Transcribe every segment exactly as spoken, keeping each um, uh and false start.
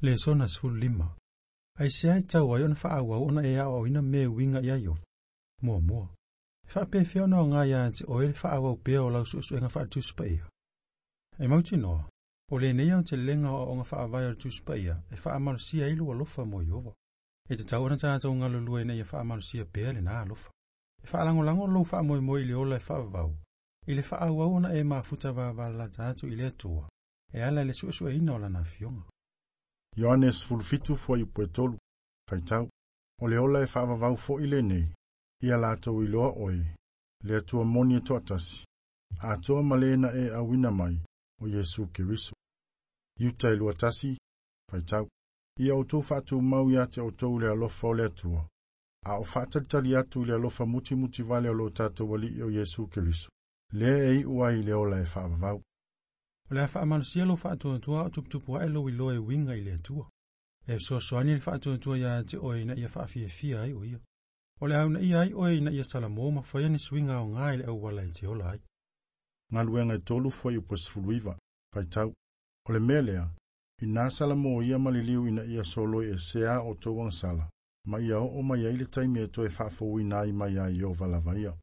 Le sona sfulu lima. Ai se ai tau ai ona whaawau ona e au au ina me winga ia Iova. Mua mua. E wha pe whio na o ngā ia anti o ele whaawau pia o lau susu e ngā wha tuspa ia. E mauti noa. O le nei au te lenga o ngā whaawai o tuspa ia. E wha amalusia ilu alofa mo Iova. E te tau ana tātou ngā lulua ina ia wha amalusia pia le nā alofa. E wha alango lango lo wha moi moi le ola e wha avau. I le wha awau ona e mafuta wa wala tātou i le atua. E ala le susu e ina o lana fionga. Ioanes fulfitu fo i pue tolu. Faitau. O le ola e wha avau fo i le nei. Ia lātou i loa oe. Le atua moni e toatasi. A atoa malena e awina mai. O Yesu Kiriso. Iuta i lua tasi. Faitau. Ia o tō whātou mau ia te o tō le alofa o le atua. A o whātaritari atu le alofa muti muti vale o lo tātou wali o Yesu Kiriso. Le e ua i le ola e whaavavau. O le a whaamalusia lo whātua tua o tuptupu a elo i lo e winga i le atua. E so soani le whātua tua ia te oe na ia whaafia fia ai o ia. O le hauna ia ai oe na ia salamo ma whaia ni swinga o ngā i le au wala i te ola ai. Ngā luenga i tolu fwai upos fuluiva, whaitau. O le mea lea, i nā salamo o ia maliliu ina ia solo e sea o tauang sala. Ma ia o o mai ai le taimi e toe whaafou nai mai ai o valavaia.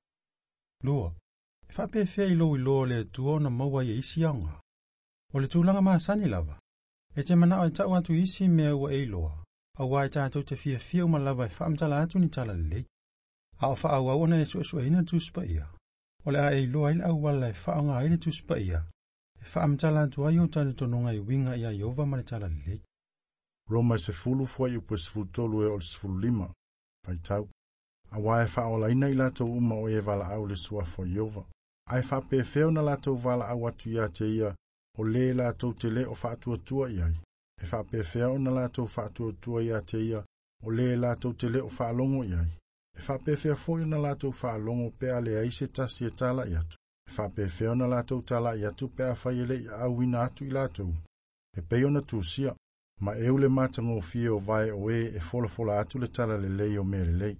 Lua, e whaapewhia i lo i lo le tuo na maua i isi aunga. O le tūlanga maa sani lava. E te mana o e tau atu isi mea ua e loa. A wai tātou te fia fia uma lava e whaamtala atu ni tala lei. A o wha au au ona e sua sua ina tuspa ia. O le a e loa ili au wala e whaonga ili tuspa ia. E whaamtala atu ai o tani tonunga i winga ia Iova ma le tala lei. Roma se fulu fwai upo se fulu tolu e o le se fulu lima. Whaitau. A wai e whaola ina i lato uma o e vala au le sua fo Iova. A e whape feo na lato vala au atu ia te ia. O le lato te le o whaatua tua iai. E whape feo na lato whaatua tua ia te ia. O le lato te le o whaalongo iai. E whape feo foi na lato whaalongo pea le aise tasi e tala iatu. E whape feo na lato tala iatu pea whaiele i au ina atu i lato. E peo na tūsia. Ma e ule matango fie o vai o e e fola fola atu le tala le lei o mere lei.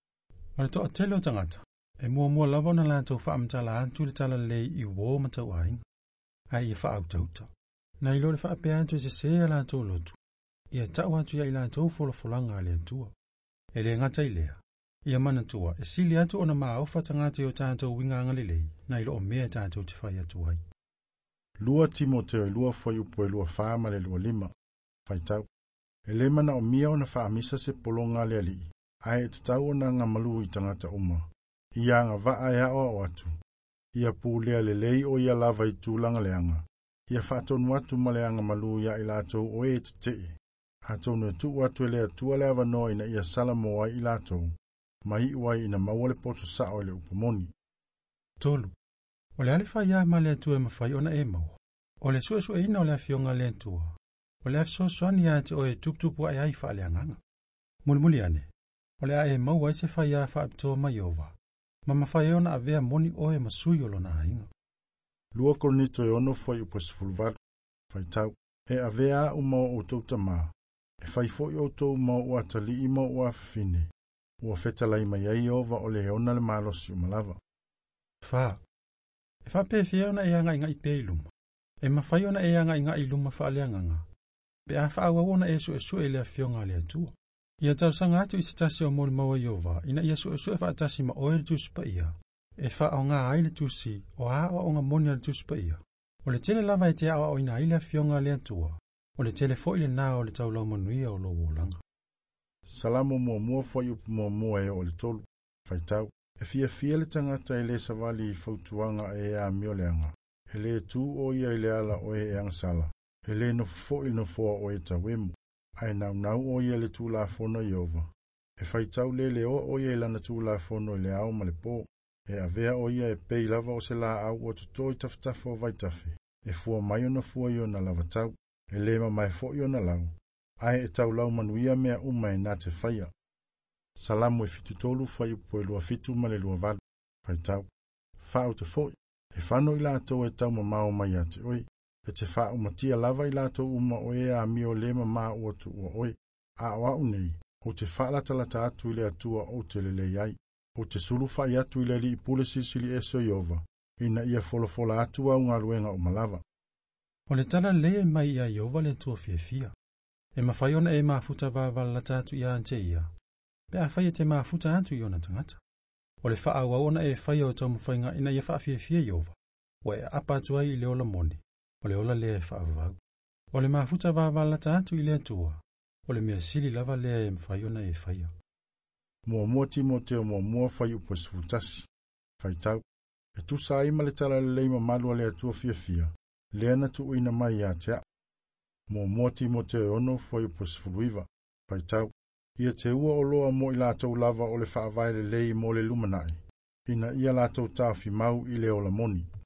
Ma le toa tele o tangata. E mua mua lava na lato whaamtala atu le tala lei i wō matau ainga. Ai e whaautauta. Na ilo le whaape atu se sea lato lotu. Ia tau atu ia i lato fola folanga le atua. E le ngata i lea. Ia mana tua, e sili atu ona maa ofa tangate o tātou winganga le lei. Na ilo o mea tātou te whai atu ai. Lua Timoteo e lua whai upo e lua whaama le lua lima. Whaitau. E le mana o mia ona whaamisa se polonga le ali. Ai e tatau ona ngā malu i tangata uma. Ia ngā vaa ea o atu. Ia pūlea le lei o ia lava i tūlanga leanga. Ia whaatonu atu ma leanga malu ia i lātou o e te te. Hatonu e tu atu e lea tua lea wanoa ina ia salamo ai i lātou. Mai uai ina maua le poto sao le upamoni. Tolu. O le alifa ia ma lea tua e mawhai ona e maua. O le sua sua ina o lea fionga lea tua. O le afso soani ate o e tuptupu ai ai wha leanganga. Mulimuli ane. O le a e maua i se whai a wha apitoa ma Iova. Ma mawhai ona a vea moni o e masui o lona hainga. Lua koronito e ono fwai upos fulvadu. Whaitau. E a vea uma o tauta maa. E whai fwai o tau ma o atali ima o afafine. Ua whetalai mai ai Iova o le ona le malosi umalava. Wha. E wha pe fia ona e anga inga i pe iluma. E mawhai ona e anga inga iluma wha leanganga. Pe a wha awa ona e su e su e lea fionga lea tua. Ia tau sanga atu i se tasi o mori maua Iova. Ina ia su e su e wha atasi ma oe le tuspa ia. E wha o ngā aile tusi o a o ngā moni le tuspa ia. O le tele lava e te awa o ina aile fionga lea tua. O le tele fo ile nā o le tau lau manuia o lo wolanga. Salamo mua mua fwai upu mua mua e o le tolu. Whaitau. E fia fia le tangata e le savali i fautuanga e a mioleanga. E le tu o ia i le ala o e angsala. E le no fo il no fo o e tawemu. Ai nau nau o ia le tu la fono Iova. E whaitau le le o o ia i lana tu la fono i le au ma le po. E a vea o ia e pei lava o se la au o tuto i taftafo vaitafe. E fua mai o na fua i o na lava tau. E le ma mai fo i o na lau. Ai e tau lau manuia mea uma e nā te whaia. Salamu e fitu tolu whai upo e lua fitu ma le lua vadu. Whaitau. Whao te foi. E whano i lātou e tau mamao mai a te oi. E te whao matia lava i lātou uma o e a mio le mamā ua tu ua oi. A o au nei. O te whaalatalata atu i le atua o te lele iai. O te sulu whai atu i le li i pule sisili e so Iova. Ina ia folofola atu au ngā ruenga o malava. O le tala lea mai ia Iova le tua fia fia. E mawhai ona e mafuta vāwala tātu i ante ia. Pe a whai te mafuta atu i ona tangata. O le wha awa ona e whai o tau mwhainga ina ia wha fia fia iova. O e apa atu ai i le ola moni. O le ola lea e wha avau. O le mafuta vāwala tātu i le atua. O le mea sili lava lea e mawhai ona e whai o. Mua mua Timoteo mua mua whai upo sifutasi. Whai tau. E tu sa ima le tala le leima malua le atua fia fia. Lea na tu uina mai a tea. Mua mua Timoteo ono whai upo sifuluiva. Whai tau. Ia te ua o loa mo i lātou lava o le whaavaile lei mo le lumanai. Ina ia lātou tāwhi mau i le ola moni.